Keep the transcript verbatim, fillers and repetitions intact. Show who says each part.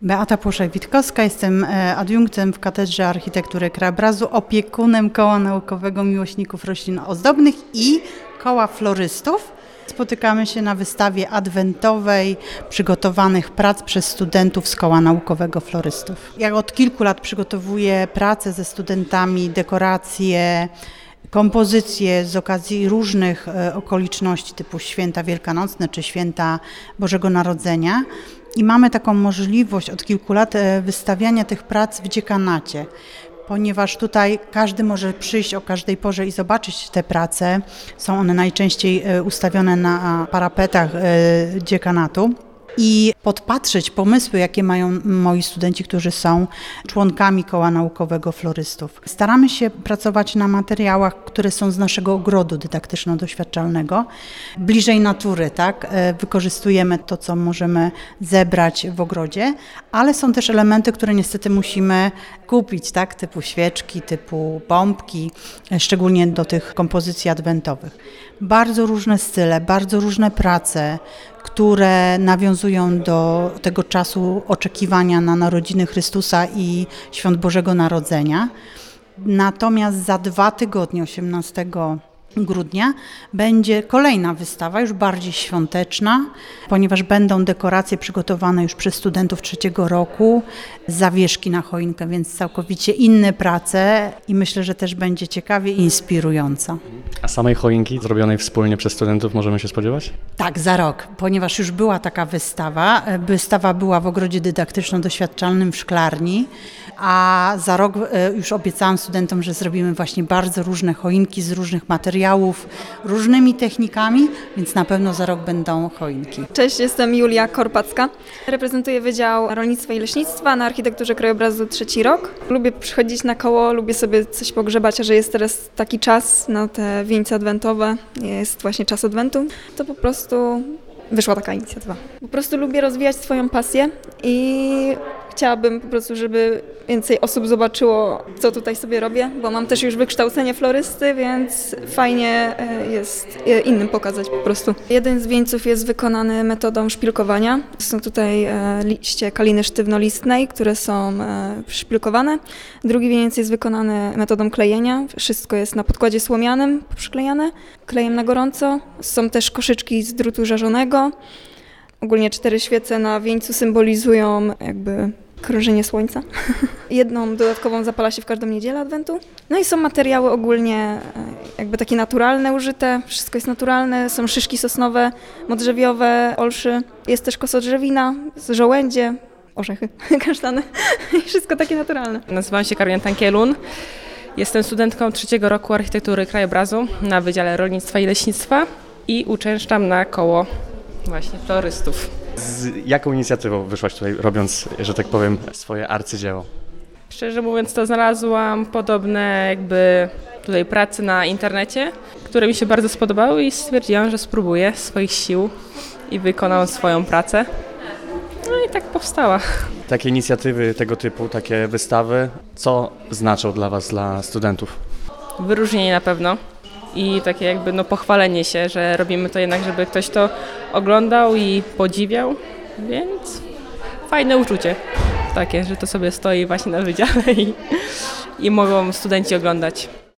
Speaker 1: Beata Płoszek-Witkowska, jestem adiunktem w Katedrze Architektury Krajobrazu, opiekunem Koła Naukowego Miłośników Roślin Ozdobnych i Koła Florystów. Spotykamy się na wystawie adwentowej przygotowanych prac przez studentów z Koła Naukowego Florystów. Ja od kilku lat przygotowuję pracę ze studentami, dekoracje, kompozycje z okazji różnych okoliczności typu święta wielkanocne czy święta Bożego Narodzenia. I mamy taką możliwość od kilku lat wystawiania tych prac w dziekanacie, ponieważ tutaj każdy może przyjść o każdej porze i zobaczyć te prace. Są one najczęściej ustawione na parapetach dziekanatu i podpatrzeć pomysły, jakie mają moi studenci, którzy są członkami Koła Naukowego Florystów. Staramy się pracować na materiałach, które są z naszego ogrodu dydaktyczno-doświadczalnego, bliżej natury, tak? Wykorzystujemy to, co możemy zebrać w ogrodzie, ale są też elementy, które niestety musimy kupić, tak? Typu świeczki, typu pompki, szczególnie do tych kompozycji adwentowych. Bardzo różne style, bardzo różne prace, które nawiązują do tego czasu oczekiwania na narodziny Chrystusa i świąt Bożego Narodzenia. Natomiast za dwa tygodnie, osiemnastego grudnia, będzie kolejna wystawa, już bardziej świąteczna, ponieważ będą dekoracje przygotowane już przez studentów trzeciego roku, zawieszki na choinkę, więc całkowicie inne prace i myślę, że też będzie ciekawie i inspirująca.
Speaker 2: A samej choinki zrobionej wspólnie przez studentów możemy się spodziewać?
Speaker 1: Tak, za rok, ponieważ już była taka wystawa. Wystawa była w ogrodzie dydaktyczno-doświadczalnym w Szklarni, a za rok już obiecałam studentom, że zrobimy właśnie bardzo różne choinki z różnych materiałów, różnymi technikami, więc na pewno za rok będą choinki.
Speaker 3: Cześć, jestem Julia Korpacka. Reprezentuję Wydział Rolnictwa i Leśnictwa na Architekturze Krajobrazu trzeci rok. Lubię przychodzić na koło, lubię sobie coś pogrzebać, a że jest teraz taki czas na te wieńce adwentowe, jest właśnie czas adwentu, to po prostu wyszła taka inicjatywa. Po prostu lubię rozwijać swoją pasję i chciałabym po prostu, żeby więcej osób zobaczyło, co tutaj sobie robię, bo mam też już wykształcenie florysty, więc fajnie jest innym pokazać po prostu. Jeden z wieńców jest wykonany metodą szpilkowania. Są tutaj liście kaliny sztywnolistnej, które są szpilkowane. Drugi wieniec jest wykonany metodą klejenia. Wszystko jest na podkładzie słomianym przyklejane, klejem na gorąco. Są też koszyczki z drutu żarzonego. Ogólnie cztery świece na wieńcu symbolizują jakby krążenie słońca. Jedną dodatkową zapala się w każdą niedzielę adwentu. No i są materiały ogólnie jakby takie naturalne użyte. Wszystko jest naturalne. Są szyszki sosnowe, modrzewiowe, olszy. Jest też kosodrzewina, żołędzie, orzechy, kasztany i wszystko takie naturalne.
Speaker 4: Nazywam się Karolina Tankielun. Jestem studentką trzeciego roku Architektury Krajobrazu na Wydziale Rolnictwa i Leśnictwa i uczęszczam na koło właśnie florystów.
Speaker 2: Z jaką inicjatywą wyszłaś tutaj, robiąc, że tak powiem, swoje arcydzieło?
Speaker 4: Szczerze mówiąc, to znalazłam podobne jakby tutaj prace na internecie, które mi się bardzo spodobały i stwierdziłam, że spróbuję swoich sił i wykonam swoją pracę. No i tak powstała.
Speaker 2: Takie inicjatywy tego typu, takie wystawy, co znaczą dla Was, dla studentów?
Speaker 4: Wyróżnienie na pewno. I takie jakby no pochwalenie się, że robimy to jednak, żeby ktoś to oglądał i podziwiał, więc fajne uczucie takie, że to sobie stoi właśnie na wydziale i, i mogą studenci oglądać.